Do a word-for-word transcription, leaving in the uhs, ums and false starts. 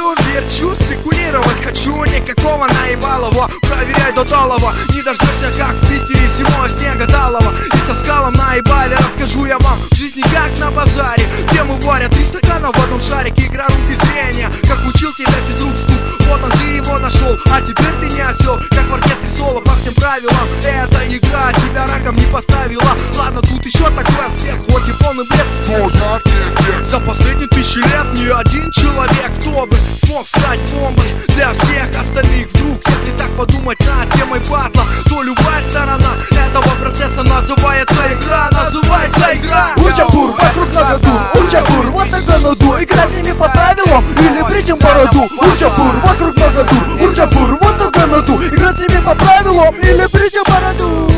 Кручу, верчу, спекулировать хочу. Никакого наебалого, проверяй до талого. Не дождешься, как в Питере зимой снега талого. И со скалом наебали, расскажу я вам в жизни как на базаре, где мы варят три стакана в одном шарике. Игра рук и зрения, как учил тебя физрук стук. Вот он, ты его нашел, а теперь ты не осел. Как в оркестре соло по всем правилам. Эта игра тебя раком не поставила. Ладно, тут еще такой аспект, хоть и полный бред, но яркий эффект. За последние тысячи лет ни один человек, кто бы смог стать бомбой для всех остальных. Вдруг, если так подумать над темой батла, то любая сторона этого процесса называется игра, называется игра. Учапур, вокруг на году, Учапур, вот такой наду. Игра с ними по правилам или притчам по роду. Учапур, вокруг на году, Учапур, вот такой наду. Игра с ними по правилам или притчам по роду.